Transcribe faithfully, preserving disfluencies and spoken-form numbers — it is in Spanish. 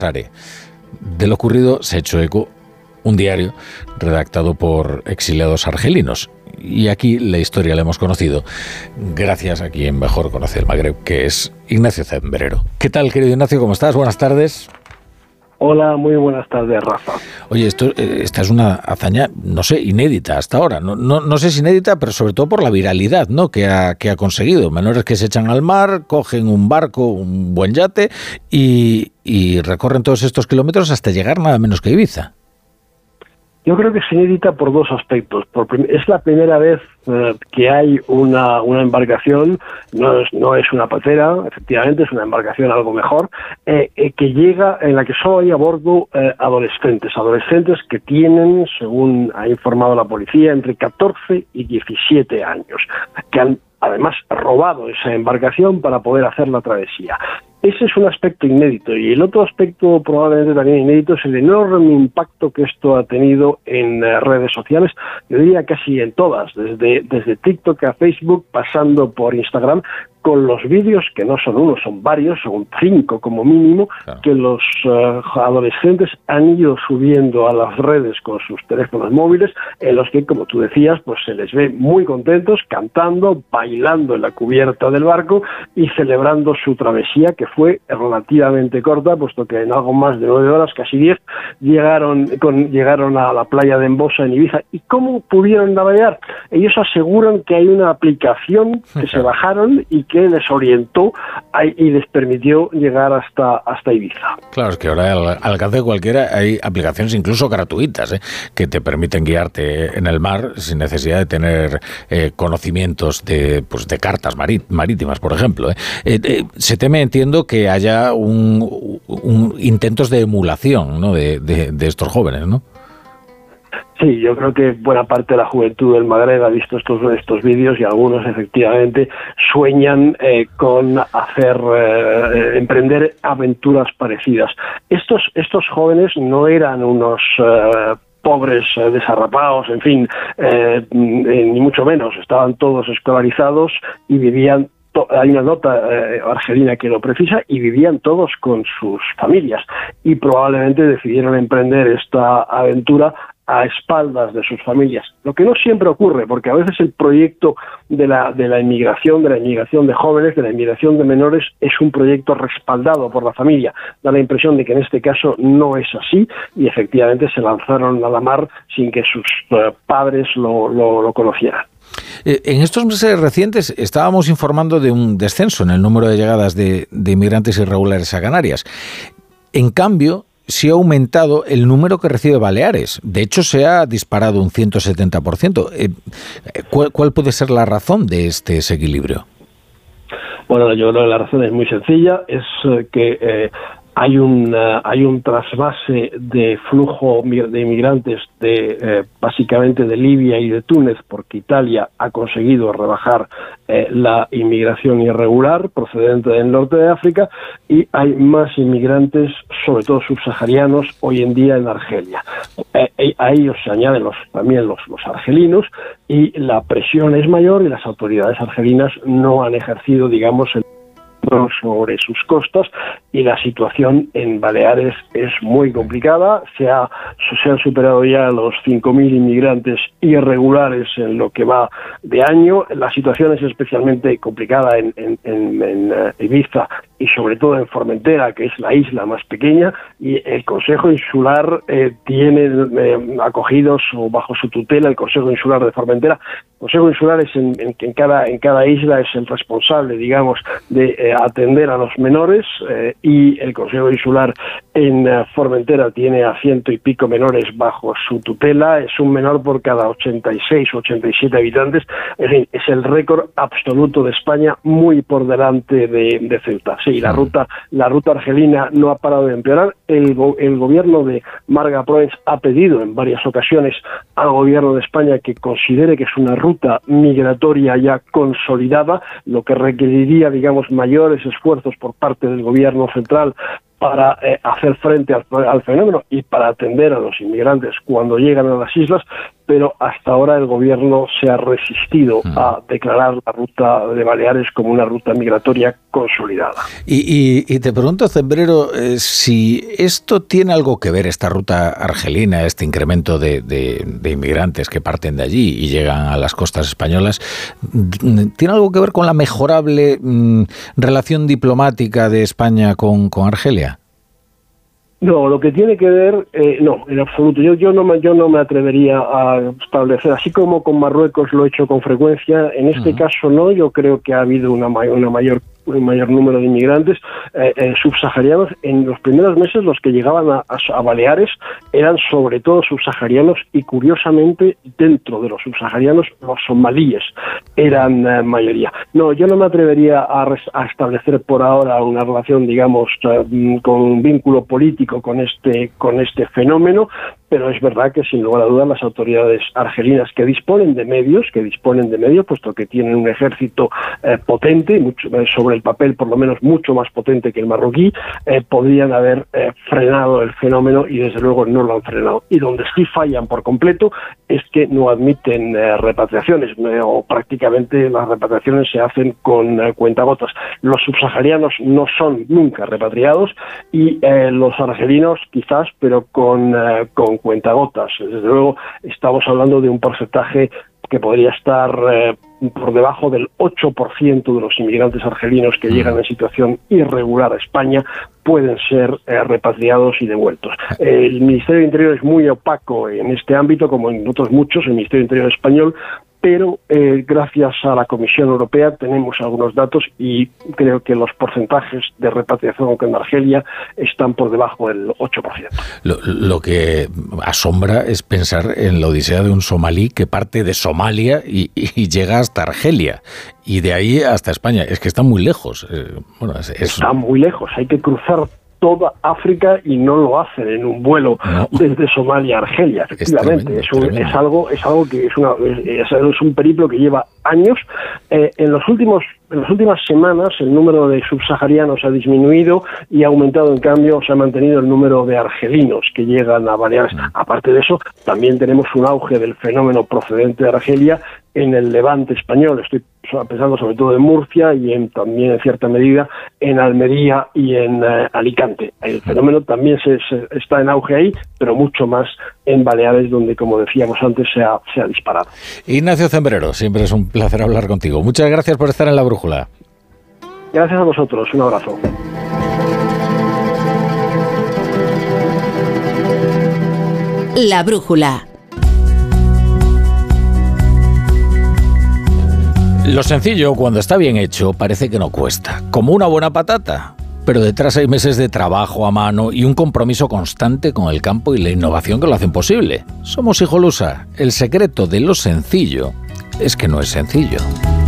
De lo ocurrido se ha hecho eco un diario redactado por exiliados argelinos. Y aquí la historia la hemos conocido gracias a quien mejor conoce el Magreb, que es Ignacio Zambrero. ¿Qué tal, querido Ignacio? ¿Cómo estás? Buenas tardes. Hola, muy buenas tardes, Rafa. Oye, esto, esta es una hazaña, no sé, inédita hasta ahora. No, no, no sé si inédita, pero sobre todo por la viralidad, ¿no?, que ha, que ha conseguido. Menores que se echan al mar, cogen un barco, un buen yate y, y recorren todos estos kilómetros hasta llegar nada menos que a Ibiza. Yo creo que es inédita por dos aspectos. Por prim- es la primera vez eh, que hay una, una embarcación, no es, no es una patera, efectivamente, es una embarcación algo mejor, eh, eh, que llega, en la que solo hay a bordo eh, adolescentes, adolescentes que tienen, según ha informado la policía, entre catorce y diecisiete años, que han además robado esa embarcación para poder hacer la travesía. Ese es un aspecto inédito, y el otro aspecto probablemente también inédito es el enorme impacto que esto ha tenido en uh, redes sociales, yo diría casi en todas, desde, desde TikTok a Facebook, pasando por Instagram, con los vídeos, que no son uno, son varios, son cinco como mínimo, claro, que los uh, adolescentes han ido subiendo a las redes con sus teléfonos móviles, en los que, como tú decías, pues se les ve muy contentos, cantando, bailando en la cubierta del barco y celebrando su travesía, que fue relativamente corta, puesto que en algo más de nueve horas, casi diez, llegaron, con, llegaron a la playa de Embosa, en Ibiza. ¿Y cómo pudieron navegar? Ellos aseguran que hay una aplicación que se bajaron y que les orientó a, y les permitió llegar hasta, hasta Ibiza. Claro, es que ahora al alcance de cualquiera hay aplicaciones incluso gratuitas, ¿eh?, que te permiten guiarte en el mar sin necesidad de tener eh, conocimientos de, pues, de cartas marí- marítimas, por ejemplo. ¿eh? Eh, eh, se teme, entiendo, que haya un, un intentos de emulación, ¿no?, de, de, de estos jóvenes, ¿no? Sí, yo creo que buena parte de la juventud del Magreb ha visto estos estos vídeos, y algunos efectivamente sueñan eh, con hacer eh, emprender aventuras parecidas. Estos estos jóvenes no eran unos eh, pobres eh, desarrapados, en fin, eh, ni mucho menos. Estaban todos escolarizados y vivían. Hay una nota eh, argelina que lo precisa, y vivían todos con sus familias, y probablemente decidieron emprender esta aventura a espaldas de sus familias, lo que no siempre ocurre, porque a veces el proyecto de la de la inmigración, de la inmigración de jóvenes, de la inmigración de menores, es un proyecto respaldado por la familia. Da la impresión de que en este caso no es así, y efectivamente se lanzaron a la mar sin que sus uh, padres lo, lo, lo conocieran. En estos meses recientes estábamos informando de un descenso en el número de llegadas de, de inmigrantes irregulares a Canarias. En cambio, sí ha aumentado el número que recibe Baleares. De hecho, se ha disparado un ciento setenta por ciento. ¿Cuál, cuál puede ser la razón de este desequilibrio? Bueno, yo creo que la razón es muy sencilla, es que eh, hay un uh, hay un trasvase de flujo de inmigrantes de eh, básicamente de Libia y de Túnez, porque Italia ha conseguido rebajar eh, la inmigración irregular procedente del norte de África, y hay más inmigrantes, sobre todo subsaharianos, hoy en día en Argelia. Eh, a ellos se añaden los, también los, los argelinos, y la presión es mayor, y las autoridades argelinas no han ejercido, digamos, el sobre sus costas, y la situación en Baleares es muy complicada. Se, ha, se han superado ya los cinco mil inmigrantes irregulares en lo que va de año. La situación es especialmente complicada en, en, en, en uh, Ibiza, y sobre todo en Formentera, que es la isla más pequeña, y el Consejo Insular eh, tiene eh, acogidos o bajo su tutela el Consejo Insular de Formentera. El Consejo Insular es en, en, en, cada, en cada isla es el responsable, digamos, de eh, atender a los menores, eh, y el Consejo Insular en uh, Formentera tiene a ciento y pico menores bajo su tutela. Es un menor por cada ochenta y seis o ochenta y siete habitantes. En fin, es el récord absoluto de España, muy por delante de, de Ceuta. Sí, la ruta, la ruta argelina no ha parado de empeorar. El, go, el gobierno de Marga Proens ha pedido en varias ocasiones al gobierno de España que considere que es una ruta migratoria ya consolidada, lo que requeriría, digamos, mayores esfuerzos por parte del gobierno central para eh, hacer frente al, al fenómeno y para atender a los inmigrantes cuando llegan a las islas, pero hasta ahora el gobierno se ha resistido mm. a declarar la ruta de Baleares como una ruta migratoria consolidada. Y, y, y te pregunto, Cembrero, eh, si esto tiene algo que ver, esta ruta argelina, este incremento de, de, de inmigrantes que parten de allí y llegan a las costas españolas, ¿tiene algo que ver con la mejorable mm, relación diplomática de España con, con Argelia? No, lo que tiene que ver, eh, no, en absoluto. Yo, yo no me, yo no me atrevería a establecer, así como con Marruecos lo he hecho con frecuencia. En este uh-huh. caso no. Yo creo que ha habido una, una mayor un mayor número de inmigrantes eh, eh, subsaharianos. En los primeros meses los que llegaban a, a, a Baleares eran sobre todo subsaharianos y curiosamente dentro de los subsaharianos los somalíes eran eh, mayoría. No, yo no me atrevería a, res, a establecer por ahora una relación, digamos, eh, con un vínculo político con este con este fenómeno, pero es verdad que sin lugar a dudas las autoridades argelinas que disponen de medios, que disponen de medios, puesto que tienen un ejército eh, potente, mucho, eh, sobre el papel por lo menos mucho más potente que el marroquí, eh, podrían haber eh, frenado el fenómeno y desde luego no lo han frenado. Y donde sí fallan por completo es que no admiten eh, repatriaciones, eh, o prácticamente las repatriaciones se hacen con eh, cuentagotas. Los subsaharianos no son nunca repatriados y eh, los argelinos quizás, pero con, eh, con cuentagotas. Desde luego estamos hablando de un porcentaje que podría estar eh, por debajo del ocho por ciento de los inmigrantes argelinos que llegan en situación irregular a España pueden ser eh, repatriados y devueltos. El Ministerio de Interior es muy opaco en este ámbito, como en otros muchos, el Ministerio de Interior español, pero eh, gracias a la Comisión Europea tenemos algunos datos y creo que los porcentajes de repatriación en Argelia están por debajo del ocho por ciento. Lo, lo que asombra es pensar en la odisea de un somalí que parte de Somalia y, y llega hasta Argelia y de ahí hasta España. Es que está muy lejos. Eh, bueno, es, es... Está muy lejos, hay que cruzar toda África y no lo hacen en un vuelo no. desde Somalia a Argelia. Efectivamente, es, tremendo, es, un, es algo es algo que es, una, es, es un periplo que lleva años. Eh, en los últimos en las últimas semanas el número de subsaharianos ha disminuido y ha aumentado, en cambio se ha mantenido el número de argelinos que llegan a Baleares. No. Aparte de eso, también tenemos un auge del fenómeno procedente de Argelia en el Levante español. Estoy pensando sobre todo en Murcia y en, también en cierta medida en Almería y en eh, Alicante. El fenómeno también se, se, está en auge ahí, pero mucho más en Baleares, donde, como decíamos antes, se ha, se ha disparado. Ignacio Cembrero, siempre es un placer hablar contigo. Muchas gracias por estar en La Brújula. Gracias a vosotros. Un abrazo. La Brújula. Lo sencillo, cuando está bien hecho, parece que no cuesta, como una buena patata. Pero detrás hay meses de trabajo a mano y un compromiso constante con el campo y la innovación que lo hacen posible. Somos Hijolusa. El secreto de lo sencillo es que no es sencillo.